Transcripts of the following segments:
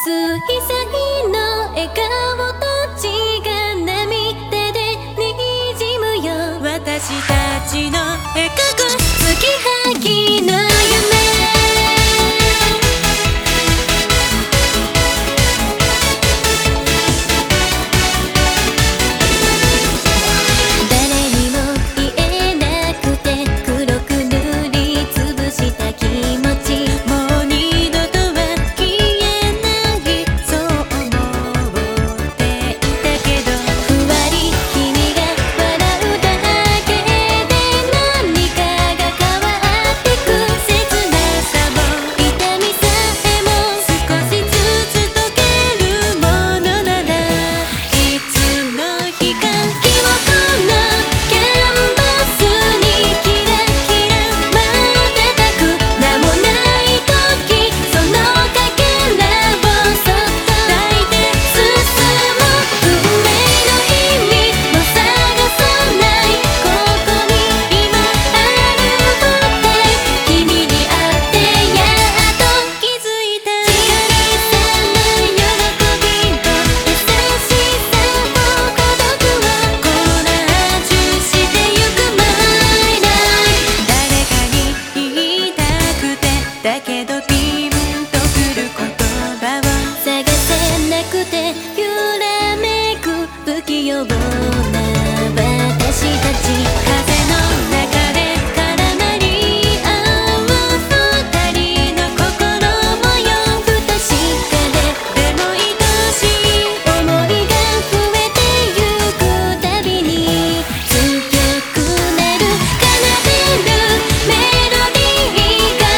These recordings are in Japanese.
ぎの笑顔たちが涙でにじむよ。私たちの描く継ぎはぎの夢。だけどピンとくる言葉を探せなくて揺らめく不器用な私たち。風の中で絡まり合う二人の心模様。不確かでも愛しい想いが増えてゆくたびに強くなる奏でるメロディーが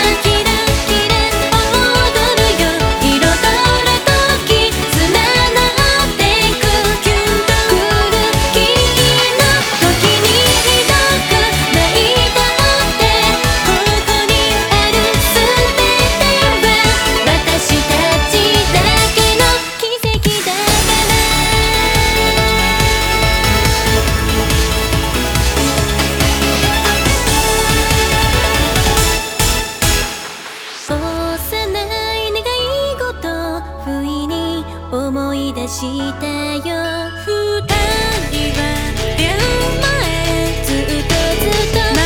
思い出したよ。二人は出会う前ずっと